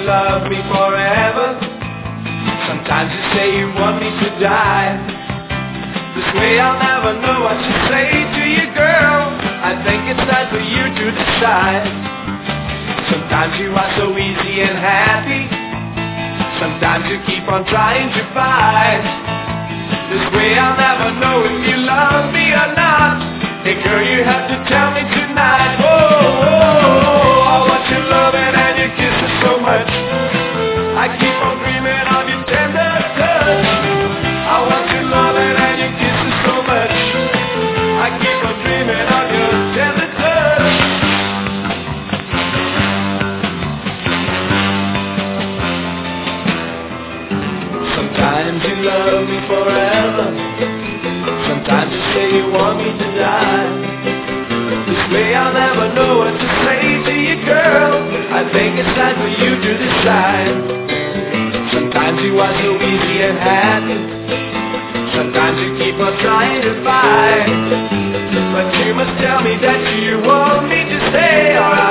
love me forever. Sometimes you say you want me to die. This way I'll never know what to say to you, girl. I think it's time for you to decide. Sometimes you are so easy and happy. Sometimes you keep on trying to fight. This way I'll never know if you love me or not. Hey girl, you have to tell me tonight. Oh, oh, oh, I want your loving and your kisses so much. I keep on dreaming of your tender touch. I want your loving and your kisses so much. I keep on dreaming of your tender touch. Sometimes you love me forever. Sometimes you say you want me to die. This way I'll never know what to say to you, girl. I think it's time for you to decide. Sometimes you are so easy and happy. Sometimes you keep on trying to fight. But you must tell me that you want me to stay, or